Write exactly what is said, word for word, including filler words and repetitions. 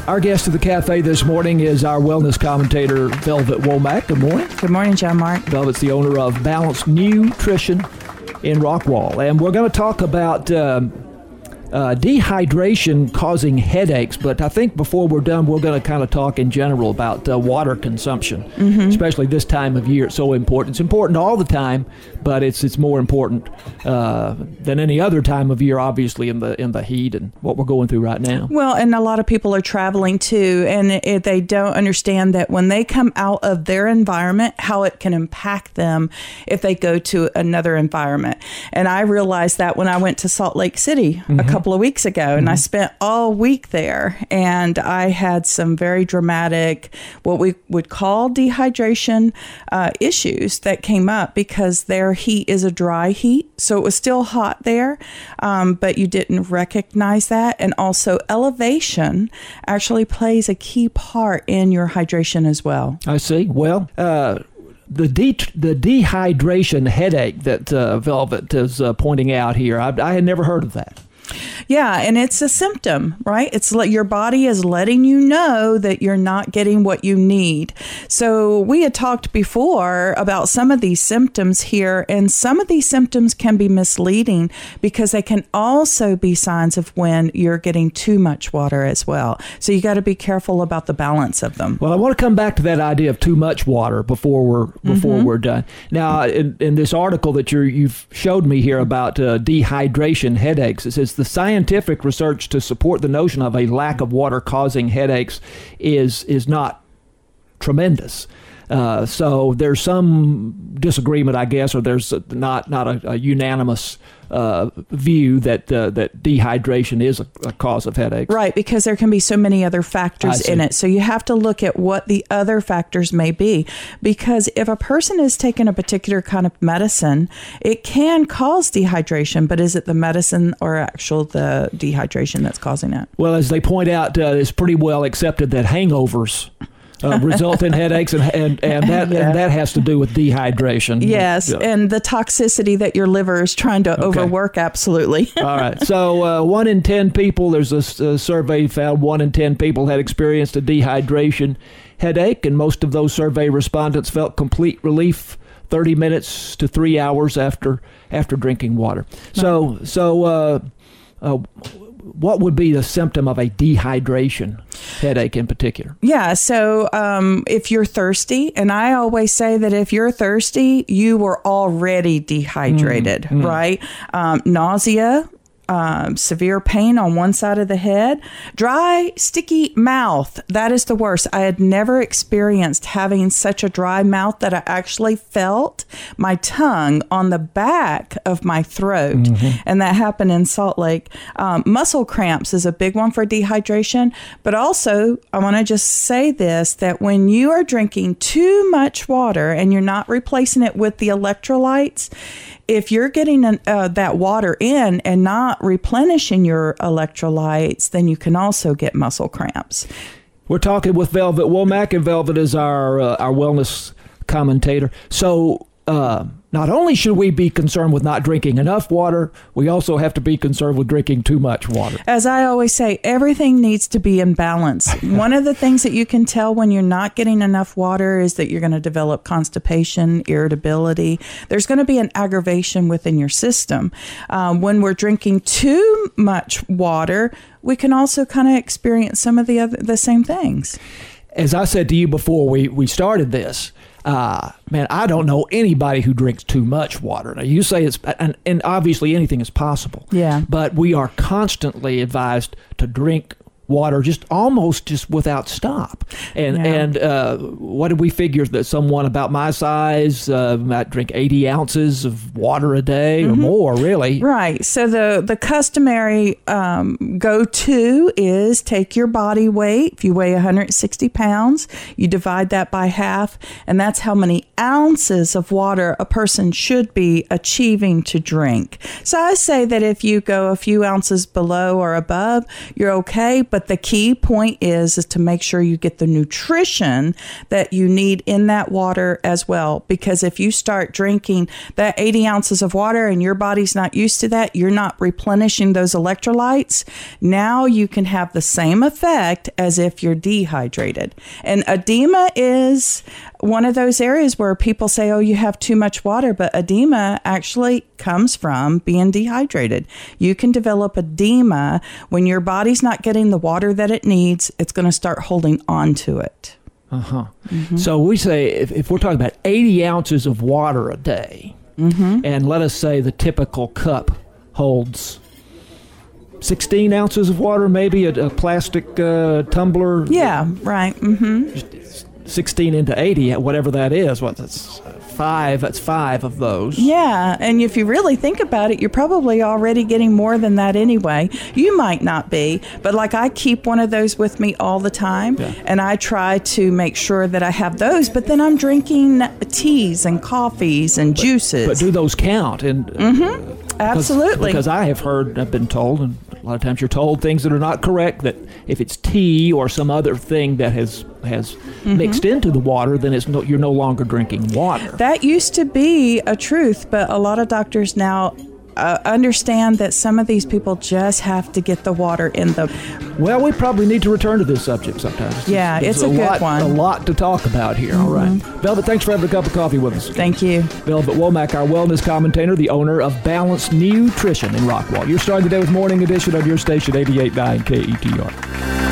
Our guest of the cafe this morning is our wellness commentator, Velvet Womack. Good morning. Good morning, John Mark. Velvet's the owner of Balanced Nutrition in Rockwall. And we're going to talk about um, uh, dehydration causing headaches. But I think before we're done, we're going to kind of talk in general about uh, water consumption, mm-hmm. especially this time of year. It's so important. It's important all the time, but it's it's more important uh, than any other time of year, obviously, in the in the heat and what we're going through right now. Well, and a lot of people are traveling too, and it, they don't understand that when they come out of their environment, how it can impact them if they go to another environment. And I realized that when I went to Salt Lake City mm-hmm. a couple of weeks ago, mm-hmm. and I spent all week there, and I had some very dramatic, what we would call dehydration uh, issues that came up because their heat is a dry heat. So it was still hot there, um, but you didn't recognize that. And also elevation actually plays a key part in your hydration as well. I see. Well, uh, the de- the dehydration headache that uh, Velvet is uh, pointing out here, I, I had never heard of that. Yeah, and it's a symptom, right? It's like your body is letting you know that you're not getting what you need. So we had talked before about some of these symptoms here, and some of these symptoms can be misleading because they can also be signs of when you're getting too much water as well. So you got to be careful about the balance of them. Well, I want to come back to that idea of too much water before we're before mm-hmm. we're done. Now, in, in this article that you're, you've showed me here about uh, dehydration headaches, it says the scientific research to support the notion of a lack of water causing headaches is is not tremendous. Uh, so there's some disagreement, I guess, or there's not not a, a unanimous uh, view that uh, that dehydration is a, a cause of headaches. Right, because there can be so many other factors in it. So you have to look at what the other factors may be. Because if a person is taking a particular kind of medicine, it can cause dehydration. But is it the medicine or actual the dehydration that's causing it? Well, as they point out, uh, it's pretty well accepted that hangovers Uh, result in headaches, and and, and that yeah. and that has to do with dehydration. Yes, yeah. And the toxicity that your liver is trying to okay. overwork, absolutely. All right, so uh, one in ten people, there's a, a survey found one in ten people had experienced a dehydration headache, and most of those survey respondents felt complete relief thirty minutes to three hours after after drinking water. So, so uh, uh, what would be the symptom of a dehydration headache in particular? Yeah, so um, if you're thirsty, and I always say that if you're thirsty, you were already dehydrated, mm, mm. right? Um, nausea, Um, severe pain on one side of the head, dry, sticky mouth. That is the worst. I had never experienced having such a dry mouth that I actually felt my tongue on the back of my throat. Mm-hmm. And that happened in Salt Lake. Um, muscle cramps is a big one for dehydration. But also, I want to just say this, that when you are drinking too much water and you're not replacing it with the electrolytes, if you're getting an, uh, that water in and not replenishing your electrolytes, then you can also get muscle cramps. We're talking with Velvet Womack, and Velvet is our uh, our wellness commentator. So uh, not only should we be concerned with not drinking enough water, we also have to be concerned with drinking too much water. As I always say, everything needs to be in balance. One of the things that you can tell when you're not getting enough water is that you're going to develop constipation, irritability. There's going to be an aggravation within your system. Um, when we're drinking too much water, we can also kind of experience some of the other, the same things. As I said to you before we, we started this, Uh, man, I don't know anybody who drinks too much water. Now, you say it's, and, and obviously anything is possible. Yeah. But we are constantly advised to drink water just almost just without stop. And yeah. and uh, what did we figure that someone about my size uh, might drink eighty ounces of water a day mm-hmm. or more, really? Right. So the, the customary um, go-to is take your body weight. If you weigh one hundred sixty pounds, you divide that by half, and that's how many ounces of water a person should be achieving to drink. So I say that if you go a few ounces below or above, you're okay, But the key point is, is to make sure you get the nutrition that you need in that water as well. Because if you start drinking that eighty ounces of water and your body's not used to that, you're not replenishing those electrolytes. Now you can have the same effect as if you're dehydrated. And edema is one of those areas where people say, oh, you have too much water, but edema actually comes from being dehydrated. You can develop edema when your body's not getting the water that it needs. It's going to start holding on to it. Uh-huh. Mm-hmm. So we say if, if we're talking about eighty ounces of water a day, mm-hmm. and let us say the typical cup holds sixteen ounces of water, maybe a, a plastic uh, tumbler. Yeah, right. Mm-hmm. sixteen into eighty, whatever that is. What, that's five. That's five of those. Yeah, and if you really think about it, you're probably already getting more than that anyway. You might not be, but like I keep one of those with me all the time, yeah. and I try to make sure that I have those, but then I'm drinking teas and coffees and but, juices. But do those count? And mm-hmm. Absolutely. Because, because I have heard, I've been told, and a lot of times you're told things that are not correct, that if it's tea or some other thing that has has mm-hmm. mixed into the water, then it's no, you're no longer drinking water. That used to be a truth, but a lot of doctors now uh, understand that some of these people just have to get the water in them. Well, we probably need to return to this subject sometimes. Yeah, There's it's a, a good lot, one. A lot to talk about here. Mm-hmm. All right. Velvet, thanks for having a cup of coffee with us. Thank you. Velvet Womack, our wellness commentator, the owner of Balanced Nutrition in Rockwall. You're starting the day with Morning Edition on your station, eighty-eight point nine K E T R.